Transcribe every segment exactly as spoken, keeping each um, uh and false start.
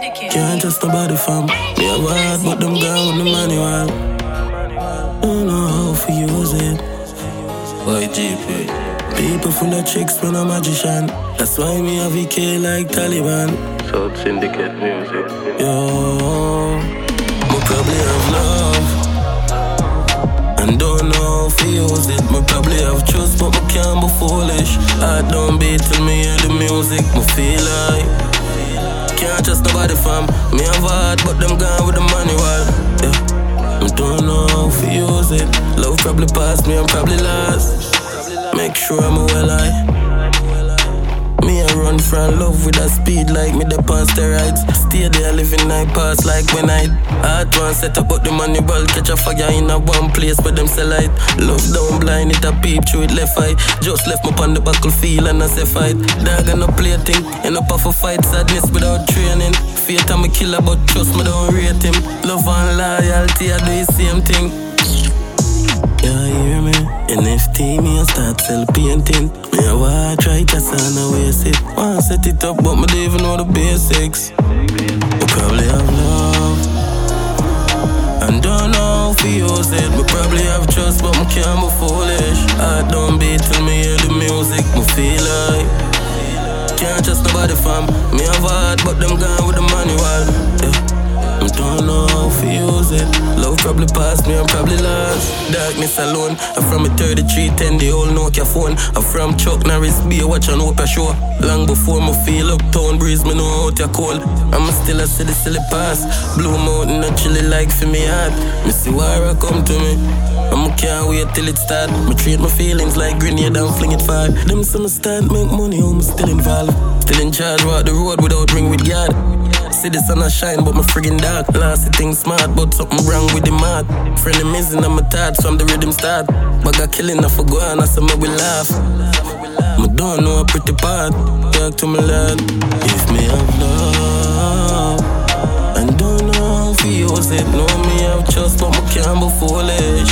Can't trust nobody fam. Me have a heart but them gone with the manual. Don't know how to use it. Y G P. People full of tricks when I'm a magician. That's why me have V K like Taliban. South Syndicate music. Yo, me probably have love and don't know how to use it. Me probably have trust but me can't be foolish. I don't beat till me hear the music. Me feel like can't trust nobody fam. Me have a heart but them gone with the manual. Yeah, me don't know how to use it. Love probably past me, I'm probably lost. Make sure I'm well I me I run from love with a speed like me the on steroids. Stay there living night pass like when I hard one set up but the money ball catch a fire in a one place where them sell light. Love down blind it a peep through it left eye. Just left me on the battlefield and I say fight. Dog and no play thing, end up off a fight. Sadness without training. Fate I'm a killer but trust me don't rate him. Love and loyalty I do the same thing. Yeah, you hear me? N F T, me a start sell painting. Me a wanna try cause I know waste it. Wanna set it up, but me don't even know the basics. You probably have love and don't know how to use it. Me probably have trust, but me can't be foolish. I don't beat till me hear the music. Me feel like can't trust nobody fam. Me have a heart, but them gone with the manual. Yeah. I don't know how to use it. Love probably past me, I'm probably lost. Darkness alone. I'm from a thirty-three ten, the old Nokia phone. I'm from Chuck Norris, be a watch and hope I show. Long before me feel uptown breeze, me know how to call. I'm still a silly, silly past. Blue Mountain, not chilly like for me heart. Me see where I come to me. I can't wait till it start. Me treat my feelings like grenade and fling it far. Them some start make money, I'm still involved. Still in charge, walk the road without ring with God. See the sun a shine, but my friggin' dark. Last it thing smart, but something wrong with the mad. Frenemies in my thoughts from the rhythm start. But I killing, I forgot, and I said me we laugh. Me don't know a pretty part. Talk to me lad. If me have love and don't know how to use it. Know me have trust, but me can't be foolish.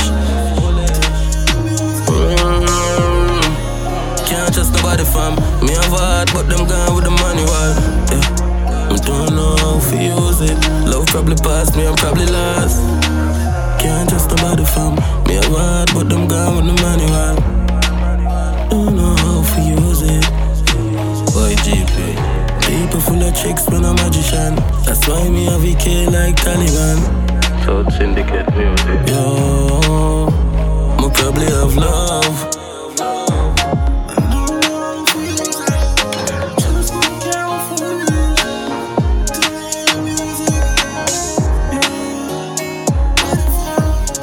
Mm-hmm. Can't trust nobody fam. Me have a heart, but them gone with the manual. Yeah. I don't know how to use it. Love probably past me, I'm probably lost. Can't trust nobody fam. Me have a heart, but them gone with the manual. Don't know how to use it. Y G P. People full of tricks when I'm a magician. That's why me have V K like Taliban. South Syndicate music. Yo, me probably have love.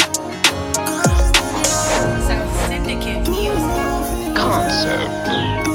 Concert.